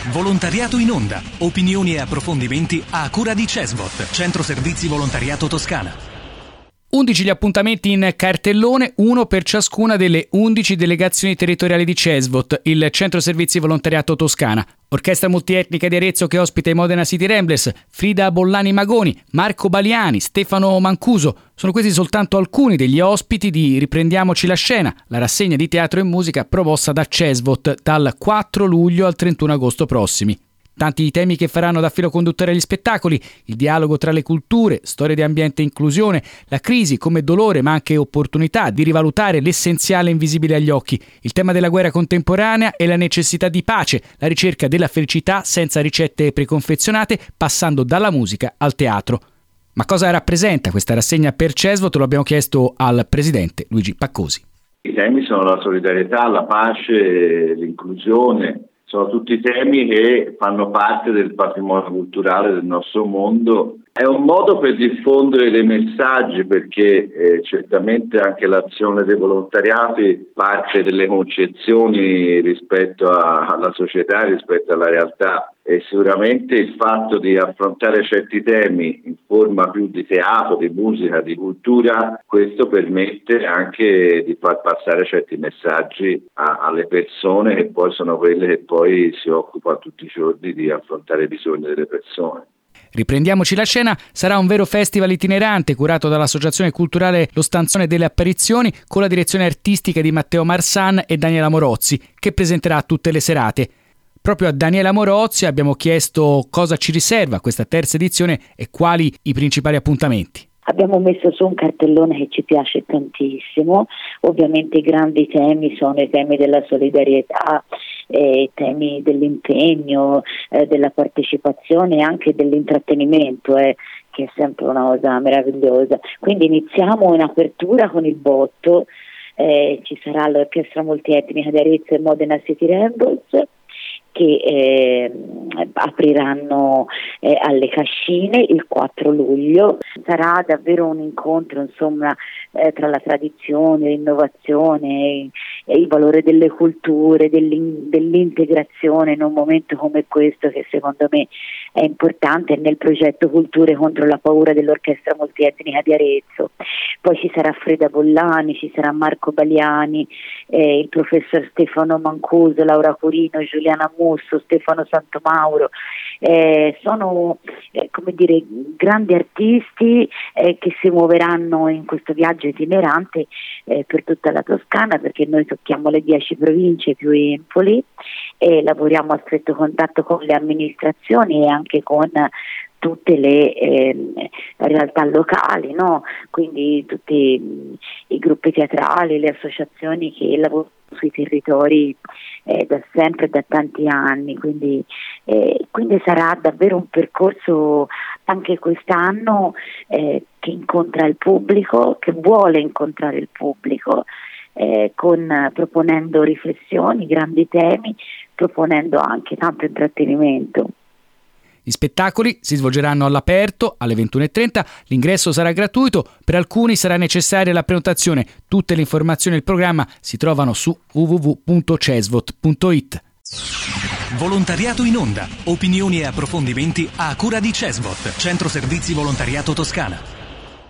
Volontariato in onda. Opinioni e approfondimenti a cura di CESVOT, Centro Servizi Volontariato Toscana. 11 gli appuntamenti in cartellone, uno per ciascuna delle 11 delegazioni territoriali di CESVOT, il Centro Servizi Volontariato Toscana. Orchestra multietnica di Arezzo che ospita i Modena City Ramblers, Frida Bollani Magoni, Marco Baliani, Stefano Mancuso. Sono questi soltanto alcuni degli ospiti di Riprendiamoci la scena, la rassegna di teatro e musica promossa da CESVOT dal 4 luglio al 31 agosto prossimi. Tanti i temi che faranno da filo conduttore agli spettacoli: il dialogo tra le culture, storia di ambiente e inclusione, la crisi come dolore ma anche opportunità di rivalutare l'essenziale invisibile agli occhi, il tema della guerra contemporanea e la necessità di pace, la ricerca della felicità senza ricette preconfezionate, passando dalla musica al teatro. Ma cosa rappresenta questa rassegna per CESVOT? Lo abbiamo chiesto al presidente Luigi Paccosi. I temi sono la solidarietà, la pace, l'inclusione. Sono tutti temi che fanno parte del patrimonio culturale del nostro mondo. È un modo per diffondere dei messaggi, perché certamente anche l'azione dei volontariati parte delle concezioni rispetto alla società, rispetto alla realtà, e sicuramente il fatto di affrontare certi temi in forma più di teatro, di musica, di cultura, questo permette anche di far passare certi messaggi alle persone, che poi sono quelle che poi si occupano tutti i giorni di affrontare i bisogni delle persone. Riprendiamoci la scena sarà un vero festival itinerante curato dall'Associazione Culturale Lo Stanzone delle Apparizioni, con la direzione artistica di Matteo Marsan e Daniela Morozzi, che presenterà tutte le serate. Proprio a Daniela Morozzi abbiamo chiesto cosa ci riserva questa terza edizione e quali i principali appuntamenti. Abbiamo messo su un cartellone che ci piace tantissimo. Ovviamente i grandi temi sono i temi della solidarietà, i temi dell'impegno, della partecipazione e anche dell'intrattenimento, che è sempre una cosa meravigliosa. Quindi iniziamo in apertura con il botto, ci sarà l'Orchestra Multietnica di Arezzo e Modena City Ramblers, che apriranno alle Cascine il 4 luglio. Sarà davvero un incontro, insomma, tra la tradizione, l'innovazione e il valore delle culture, dell'integrazione in un momento come questo, che secondo me è importante nel progetto Culture contro la paura dell'Orchestra Multietnica di Arezzo. Poi ci sarà Frida Bollani, ci sarà Marco Baliani, il professor Stefano Mancuso, Laura Curino, Giuliana Musso, Stefano Santomauro. Sono grandi artisti che si muoveranno in questo viaggio itinerante per tutta la Toscana, perché noi tocchiamo le 10 province più Empoli e lavoriamo a stretto contatto con le amministrazioni e anche con tutte le realtà locali, no? Quindi tutti i gruppi teatrali, le associazioni che lavorano sui territori da sempre, da tanti anni, quindi sarà davvero un percorso anche quest'anno che incontra il pubblico, che vuole incontrare il pubblico, proponendo riflessioni, grandi temi, proponendo anche tanto intrattenimento. Gli spettacoli si svolgeranno all'aperto alle 21:30, l'ingresso sarà gratuito, per alcuni sarà necessaria la prenotazione. Tutte le informazioni e il programma si trovano su www.cesvot.it. Volontariato in onda. Opinioni e approfondimenti a cura di CESVOT, Centro Servizi Volontariato Toscana.